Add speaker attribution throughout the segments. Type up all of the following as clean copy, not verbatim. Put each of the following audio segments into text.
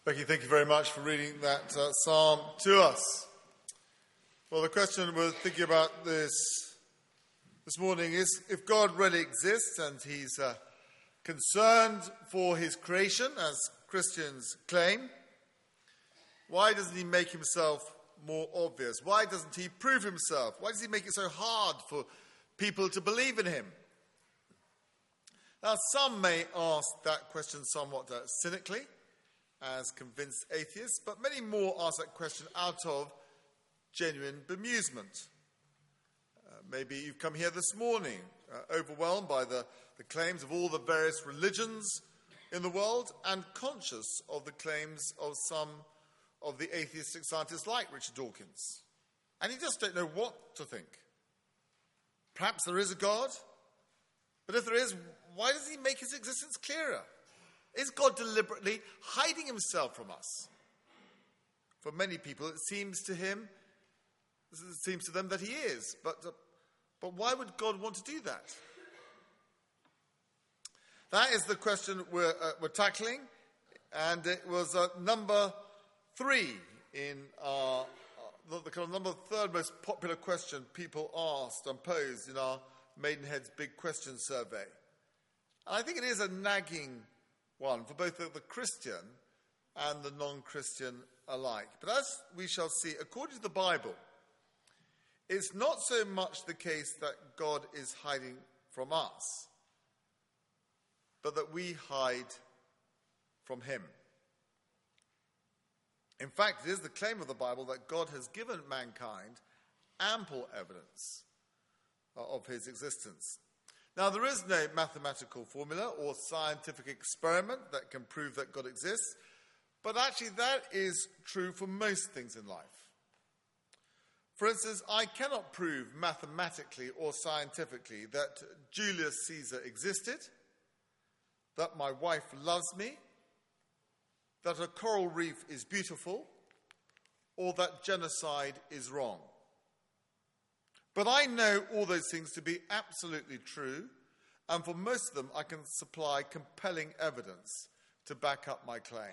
Speaker 1: Becky, thank you very much for reading that psalm to us. Well, the question we're thinking about this morning is, if God really exists and he's concerned for his creation, as Christians claim, why doesn't he make himself more obvious? Why doesn't he prove himself? Why does he make it so hard for people to believe in him? Now, some may ask that question somewhat cynically, as convinced atheists, but many more ask that question out of genuine bemusement. Maybe you've come here this morning overwhelmed by the claims of all the various religions in the world and conscious of the claims of some of the atheistic scientists like Richard Dawkins. And you just don't know what to think. Perhaps there is a God, but if there is, why does he make his existence clearer? Is God deliberately hiding himself from us? For many people, it seems to them that he is. But why would God want to do that? That is the question we're tackling, and it was number 3 in the kind of number third most popular question people asked and posed in our Maidenhead's Big Question survey. And I think it is a nagging one for both the Christian and the non-Christian alike. But as we shall see, according to the Bible, it's not so much the case that God is hiding from us, but that we hide from him. In fact, it is the claim of the Bible that God has given mankind ample evidence of his existence. Now, there is no mathematical formula or scientific experiment that can prove that God exists, but actually that is true for most things in life. For instance, I cannot prove mathematically or scientifically that Julius Caesar existed, that my wife loves me, that a coral reef is beautiful, or that genocide is wrong. But I know all those things to be absolutely true, and for most of them I can supply compelling evidence to back up my claim.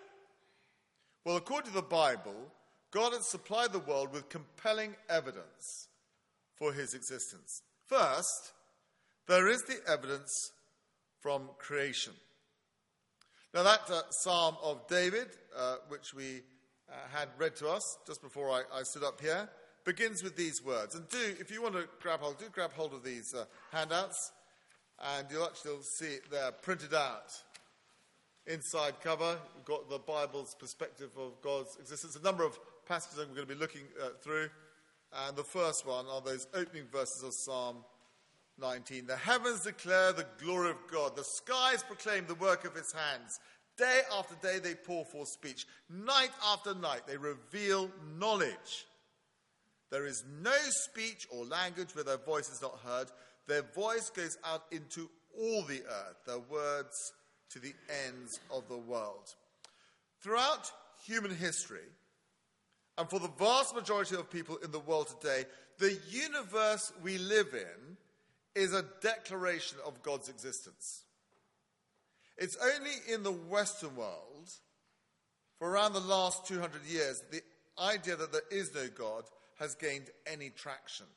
Speaker 1: Well, according to the Bible, God has supplied the world with compelling evidence for his existence. First, there is the evidence from creation. Now that Psalm of David, which we had read to us just before I stood up here, begins with these words. And if you want to grab hold of these handouts, and you'll actually see it there printed out. Inside cover, we've got the Bible's perspective of God's existence. A number of passages we're going to be looking through. And the first one are those opening verses of Psalm 19. The heavens declare the glory of God. The skies proclaim the work of his hands. Day after day they pour forth speech. Night after night they reveal knowledge. There is no speech or language where their voice is not heard. Their voice goes out into all the earth, their words to the ends of the world. Throughout human history, and for the vast majority of people in the world today, the universe we live in is a declaration of God's existence. It's only in the Western world, for around the last 200 years, that the idea that there is no God has gained any traction.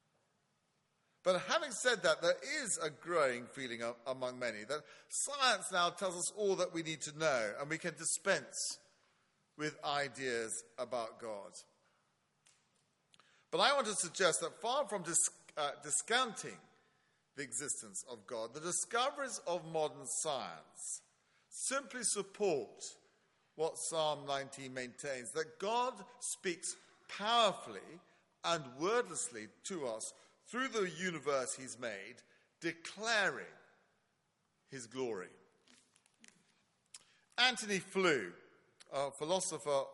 Speaker 1: But having said that, there is a growing feeling among many that science now tells us all that we need to know, and we can dispense with ideas about God. But I want to suggest that far from discounting the existence of God, the discoveries of modern science simply support what Psalm 19 maintains, that God speaks powerfully and wordlessly to us through the universe he's made, declaring his glory. Antony Flew, he was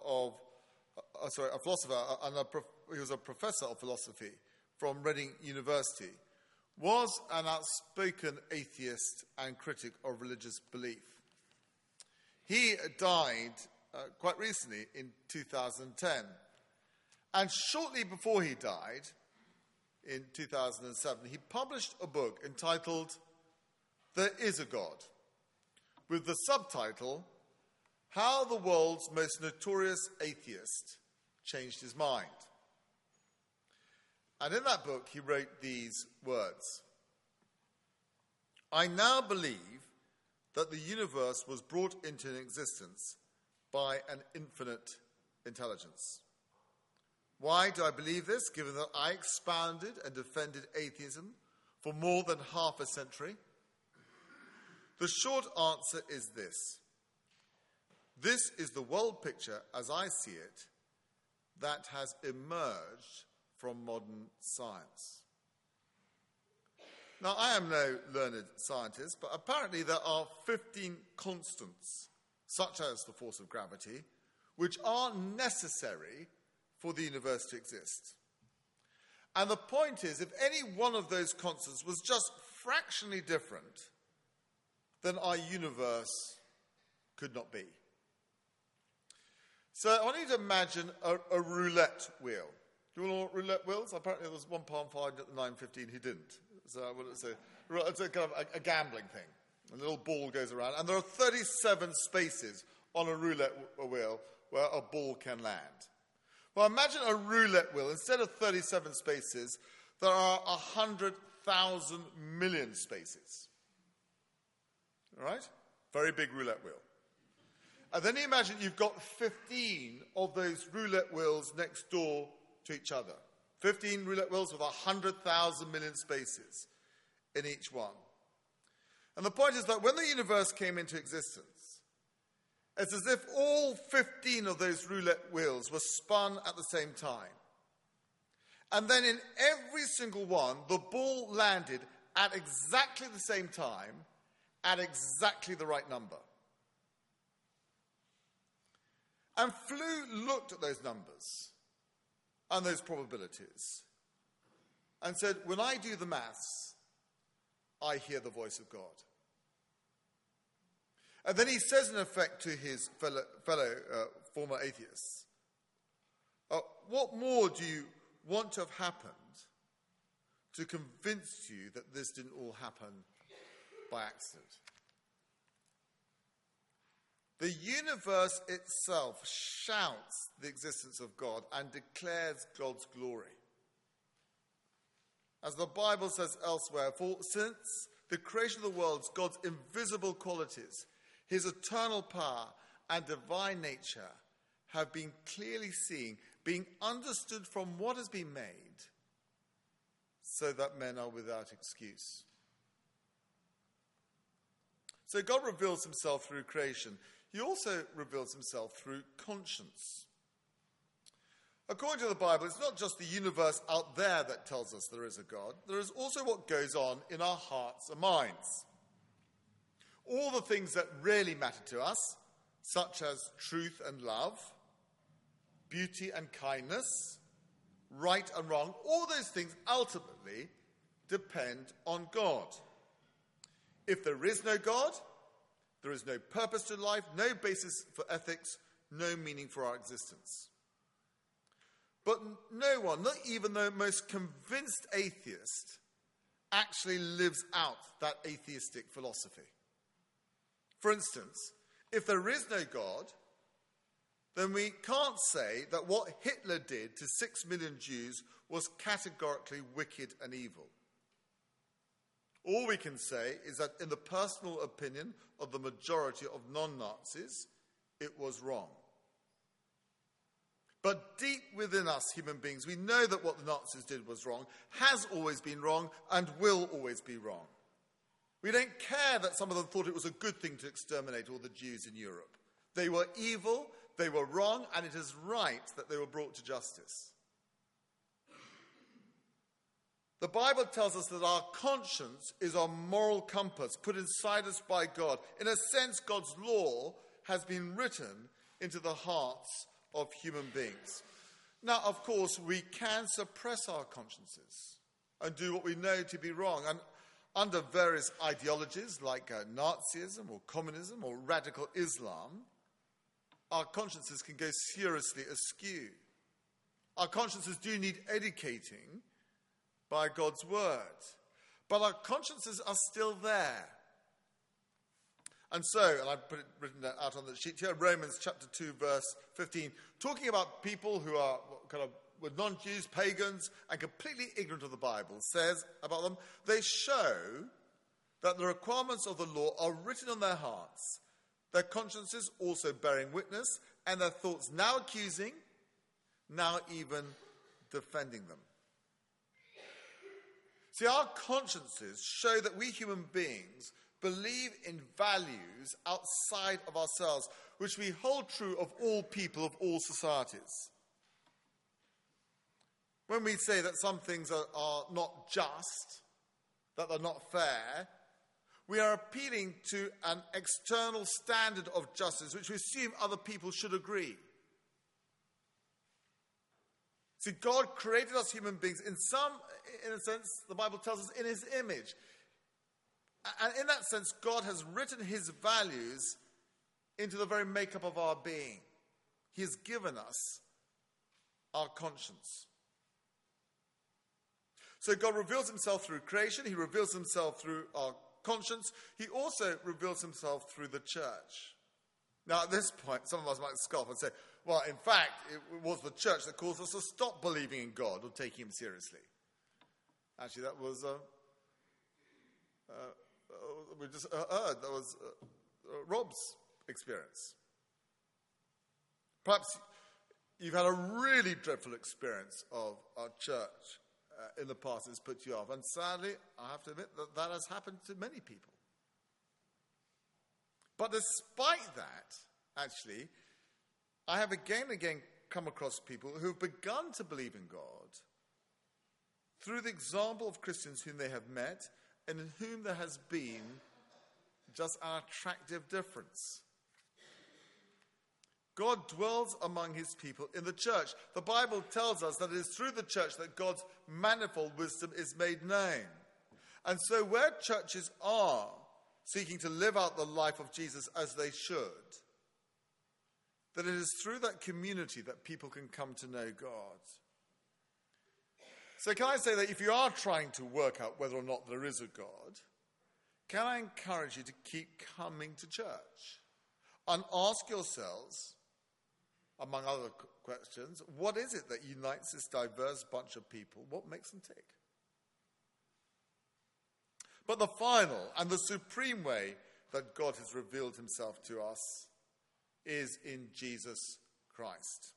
Speaker 1: a professor of philosophy from Reading University, was an outspoken atheist and critic of religious belief. He died quite recently in 2010. And shortly before he died, in 2007, he published a book entitled There Is a God, with the subtitle how the world's most notorious atheist changed his mind. And in that book, he wrote these words: "I now believe that the universe was brought into existence by an infinite intelligence. Why do I believe this, given that I expounded and defended atheism for more than half a century? The short answer is this. This is the world picture, as I see it, that has emerged from modern science." Now, I am no learned scientist, but apparently there are 15 constants, such as the force of gravity, which are necessary for the universe to exist. And the point is, if any one of those constants was just fractionally different, then our universe could not be. So I want you to imagine a roulette wheel. Do you know what roulette wheels? Apparently there was one palm find at the 9:15 who didn't. So it's a kind of a gambling thing. A little ball goes around, and there are 37 spaces on a roulette wheel where a ball can land. Well, imagine a roulette wheel. Instead of 37 spaces, there are 100,000 million spaces. All right? Very big roulette wheel. And then you imagine you've got 15 of those roulette wheels next door to each other. 15 roulette wheels with 100,000 million spaces in each one. And the point is that when the universe came into existence, it's as if all 15 of those roulette wheels were spun at the same time. And then in every single one, the ball landed at exactly the same time, at exactly the right number. And Flew looked at those numbers and those probabilities and said, when I do the maths, I hear the voice of God. And then he says, in effect, to his fellow former atheists, what more do you want to have happened to convince you that this didn't all happen by accident? The universe itself shouts the existence of God and declares God's glory. As the Bible says elsewhere, for since the creation of the world, God's invisible qualities, his eternal power and divine nature have been clearly seen, being understood from what has been made, so that men are without excuse. So God reveals himself through creation. He also reveals himself through conscience. According to the Bible, it's not just the universe out there that tells us there is a God. There is also what goes on in our hearts and minds. All the things that really matter to us, such as truth and love, beauty and kindness, right and wrong, all those things ultimately depend on God. If there is no God, there is no purpose to life, no basis for ethics, no meaning for our existence. But no one, not even the most convinced atheist, actually lives out that atheistic philosophy. For instance, if there is no God, then we can't say that what Hitler did to 6 million Jews was categorically wicked and evil. All we can say is that in the personal opinion of the majority of non-Nazis, it was wrong. But deep within us human beings, we know that what the Nazis did was wrong, has always been wrong, and will always be wrong. We don't care that some of them thought it was a good thing to exterminate all the Jews in Europe. They were evil, they were wrong, and it is right that they were brought to justice. The Bible tells us that our conscience is our moral compass put inside us by God. In a sense, God's law has been written into the hearts of human beings. Now, of course, we can suppress our consciences and do what we know to be wrong. And under various ideologies like Nazism or communism or radical Islam, our consciences can go seriously askew. Our consciences do need educating by God's word. But our consciences are still there. And so, and I've put it written out on the sheet here, Romans chapter 2, verse 15, talking about people who are kind of with non-Jews, pagans, and completely ignorant of the Bible, says about them, they show that the requirements of the law are written on their hearts, their consciences also bearing witness, and their thoughts now accusing, now even defending them. See, our consciences show that we human beings believe in values outside of ourselves, which we hold true of all people, of all societies. When we say that some things are not just, that they're not fair, we are appealing to an external standard of justice, which we assume other people should agree. See, God created us human beings in a sense, the Bible tells us, in his image. And in that sense, God has written his values into the very makeup of our being. He has given us our conscience. So God reveals himself through creation. He reveals himself through our conscience. He also reveals himself through the church. Now, at this point, some of us might scoff and say, well, in fact, it was the church that caused us to stop believing in God or taking him seriously. Actually, that was we just heard that was Rob's experience. Perhaps you've had a really dreadful experience of our church in the past that's put you off. And sadly, I have to admit that has happened to many people. But despite that, actually, I have again and again come across people who've begun to believe in God through the example of Christians whom they have met and in whom there has been just an attractive difference. God dwells among his people in the church. The Bible tells us that it is through the church that God's manifold wisdom is made known. And so where churches are seeking to live out the life of Jesus as they should, that it is through that community that people can come to know God. So can I say that if you are trying to work out whether or not there is a God, can I encourage you to keep coming to church and ask yourselves, among other questions, what is it that unites this diverse bunch of people? What makes them tick? But the final and the supreme way that God has revealed himself to us is in Jesus Christ.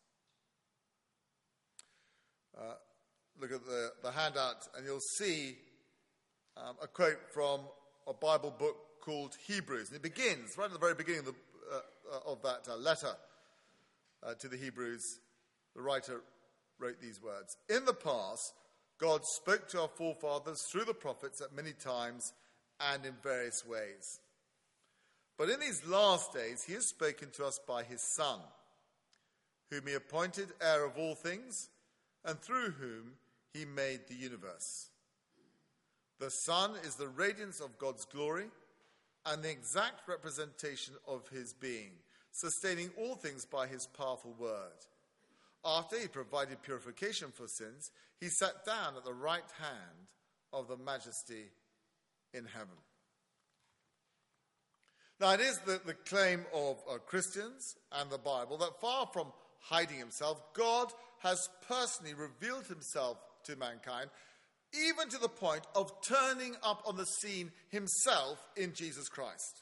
Speaker 1: Look at the handout and you'll see a quote from a Bible book called Hebrews. And it begins right at the very beginning of that letter to the Hebrews. The writer wrote these words. In the past, God spoke to our forefathers through the prophets at many times and in various ways. But in these last days, he has spoken to us by his Son, whom he appointed heir of all things, and through whom he made the universe. The Son is the radiance of God's glory and the exact representation of his being, sustaining all things by his powerful word. After he provided purification for sins, he sat down at the right hand of the Majesty in heaven. Now, it is the claim of Christians and the Bible that far from hiding himself, God has personally revealed himself to mankind, even to the point of turning up on the scene himself in Jesus Christ.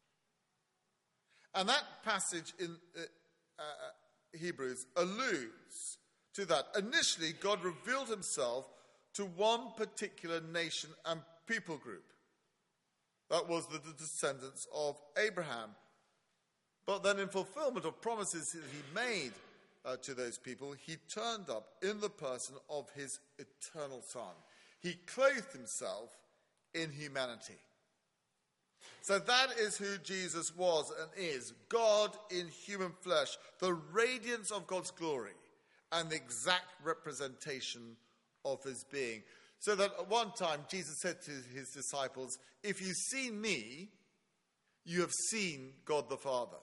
Speaker 1: And that passage in Hebrews alludes to that. Initially, God revealed himself to one particular nation and people group. That was the descendants of Abraham. But then in fulfillment of promises that he made to those people, he turned up in the person of his eternal Son. He clothed himself in humanity. So that is who Jesus was and is, God in human flesh, the radiance of God's glory and the exact representation of his being. So that at one time Jesus said to his disciples, if you've seen me, you have seen God the Father.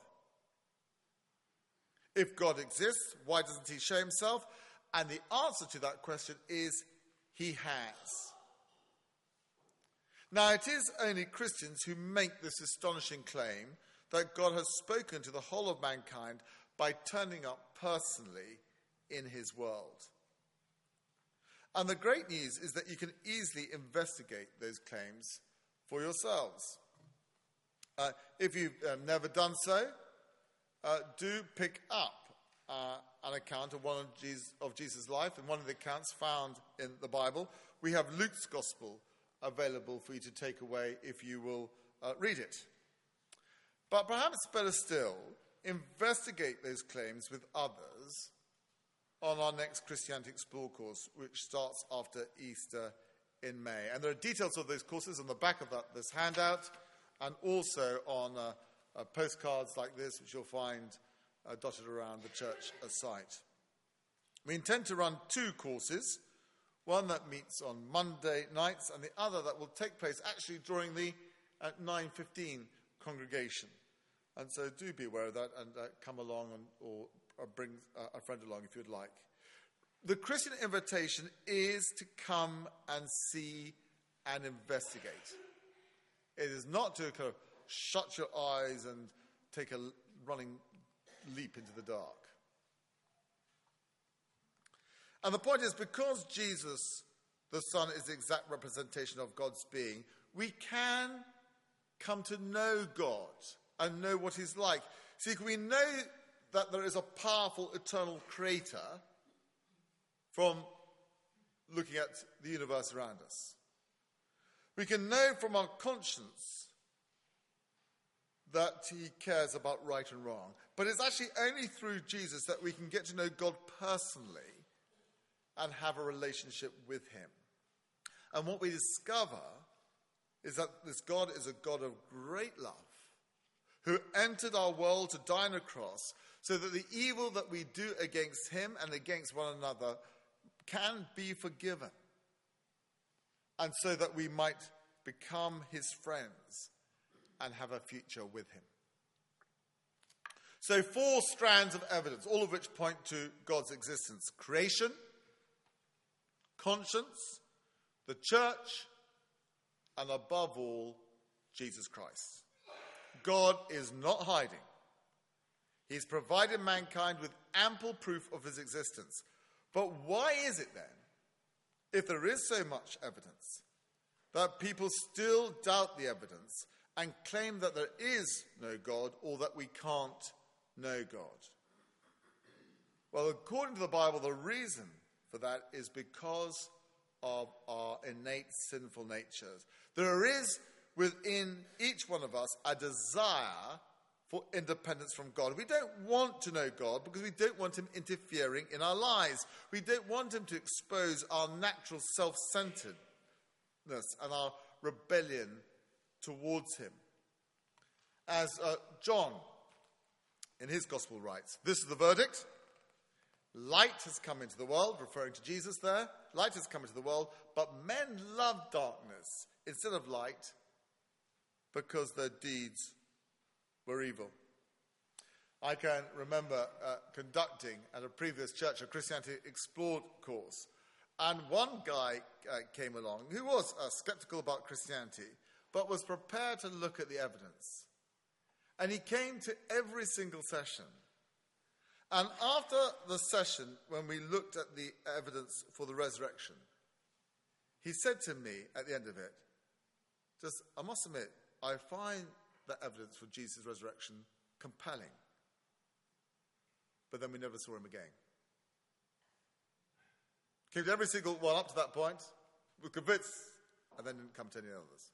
Speaker 1: If God exists, why doesn't he show himself? And the answer to that question is he has. Now, it is only Christians who make this astonishing claim that God has spoken to the whole of mankind by turning up personally in his world. And the great news is that you can easily investigate those claims for yourselves. If you've never done so, do pick up an account of one of Jesus' life, and one of the accounts found in the Bible. We have Luke's Gospel available for you to take away if you will read it. But perhaps better still, investigate those claims with others on our next Christianity Explore course, which starts after Easter in May. And there are details of those courses on the back of this handout, and also on postcards like this, which you'll find dotted around the church site. We intend to run 2 courses, one that meets on Monday nights and the other that will take place actually during the 9:15 congregation. And so do be aware of that and come along or bring a friend along if you'd like. The Christian invitation is to come and see and investigate. It is not to kind of shut your eyes and take a running leap into the dark. And the point is, because Jesus, the Son, is the exact representation of God's being, we can come to know God and know what he's like. See, we know that there is a powerful eternal creator from looking at the universe around us. We can know from our conscience that he cares about right and wrong. But it's actually only through Jesus that we can get to know God personally and have a relationship with him. And what we discover is that this God is a God of great love, who entered our world to die on a cross so that the evil that we do against him and against one another can be forgiven, and so that we might become his friends and have a future with him. So 4 strands of evidence, all of which point to God's existence: creation, conscience, the church, and above all, Jesus Christ. God is not hiding. He's provided mankind with ample proof of his existence. But why is it then, if there is so much evidence, that people still doubt the evidence and claim that there is no God or that we can't know God? Well, according to the Bible, the reason for that is because of our innate sinful natures. There is within each one of us a desire for independence from God. We don't want to know God because we don't want him interfering in our lives. We don't want him to expose our natural self-centeredness and our rebellion towards him. As John in his gospel writes, this is the verdict: light has come into the world, referring to Jesus there. Light has come into the world, but men love darkness instead of light because their deeds were evil. I can remember conducting at a previous Church of Christianity Explored course, and one guy came along who was skeptical about Christianity, but was prepared to look at the evidence. And he came to every single session. And after the session, when we looked at the evidence for the resurrection, he said to me at the end of it, I must admit, I find the evidence for Jesus' resurrection compelling. But then we never saw him again. Came to every single one up to that point, was convinced, and then didn't come to any others.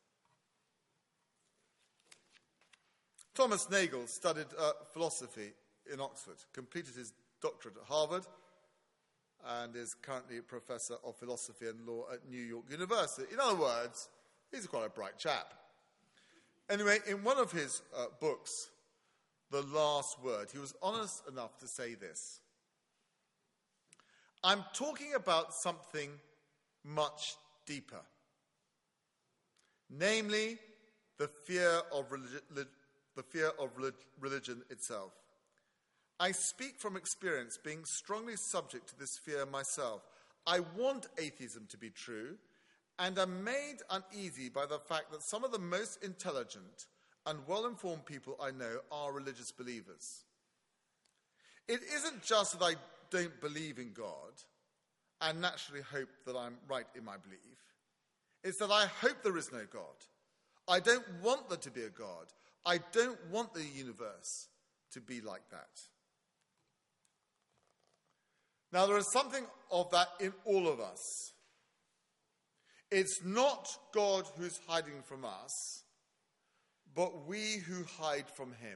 Speaker 1: Thomas Nagel studied philosophy in Oxford, completed his doctorate at Harvard, and is currently a professor of philosophy and law at New York University. In other words, he's quite a bright chap. Anyway, in one of his books, The Last Word, he was honest enough to say this: I'm talking about something much deeper, namely the fear of religion itself. I speak from experience, being strongly subject to this fear myself. I want atheism to be true, and am made uneasy by the fact that some of the most intelligent and well-informed people I know are religious believers. It isn't just that I don't believe in God and naturally hope that I'm right in my belief. It's that I hope there is no God. I don't want there to be a God. I don't want the universe to be like that. Now, there is something of that in all of us. It's not God who's hiding from us, but we who hide from him.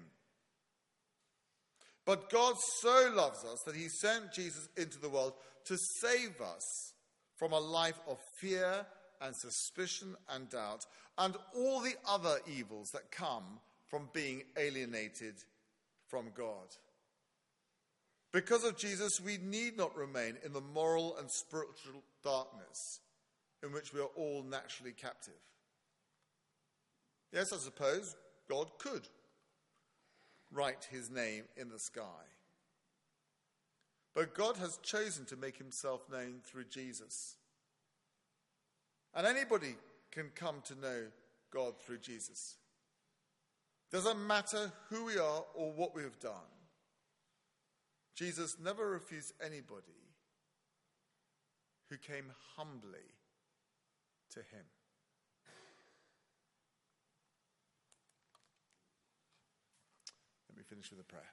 Speaker 1: But God so loves us that he sent Jesus into the world to save us from a life of fear and suspicion and doubt and all the other evils that come from being alienated from God. Because of Jesus, we need not remain in the moral and spiritual darkness in which we are all naturally captive. Yes, I suppose God could write his name in the sky. But God has chosen to make himself known through Jesus. And anybody can come to know God through Jesus. Doesn't matter who we are or what we have done. Jesus never refused anybody who came humbly to him. Let me finish with a prayer.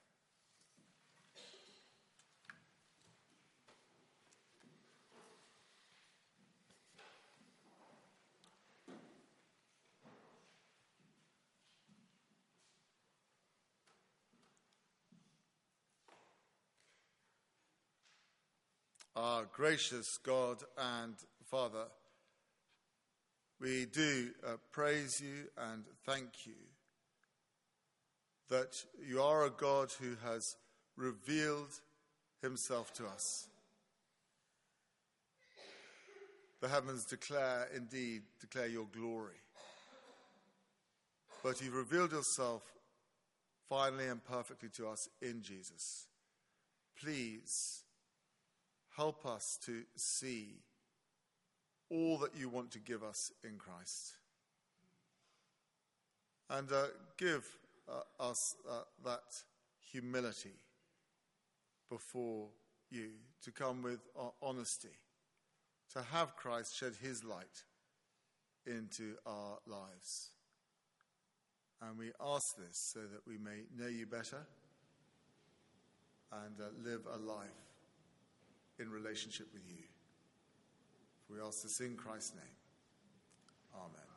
Speaker 1: Our gracious God and Father, we do praise you and thank you that you are a God who has revealed himself to us. The heavens declare your glory. But you've revealed yourself finally and perfectly to us in Jesus. Please help us to see all that you want to give us in Christ. And give us that humility before you, to come with honesty, to have Christ shed his light into our lives. And we ask this so that we may know you better and live a life in relationship with you. We ask this in Christ's name. Amen.